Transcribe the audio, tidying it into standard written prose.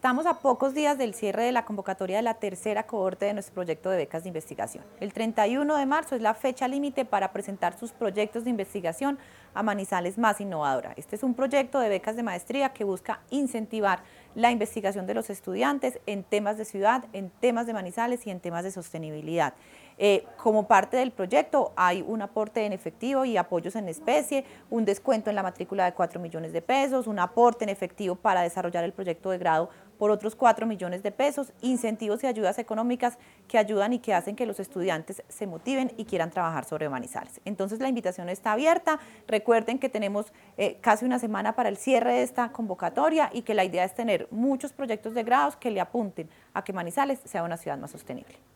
Estamos a pocos días del cierre de la convocatoria de la tercera cohorte de nuestro proyecto de becas de investigación. El 31 de marzo es la fecha límite para presentar sus proyectos de investigación a Manizales Más Innovadora. Este es un proyecto de becas de maestría que busca incentivar la investigación de los estudiantes en temas de ciudad, en temas de Manizales y en temas de sostenibilidad. Como parte del proyecto hay un aporte en efectivo y apoyos en especie, un descuento en la matrícula de 4 millones de pesos, un aporte en efectivo para desarrollar el proyecto de grado por otros 4 millones de pesos, incentivos y ayudas económicas que ayudan y que hacen que los estudiantes se motiven y quieran trabajar sobre Manizales. Entonces la invitación está abierta. Recuerden que tenemos casi una semana para el cierre de esta convocatoria y que la idea es tener muchos proyectos de grados que le apunten a que Manizales sea una ciudad más sostenible.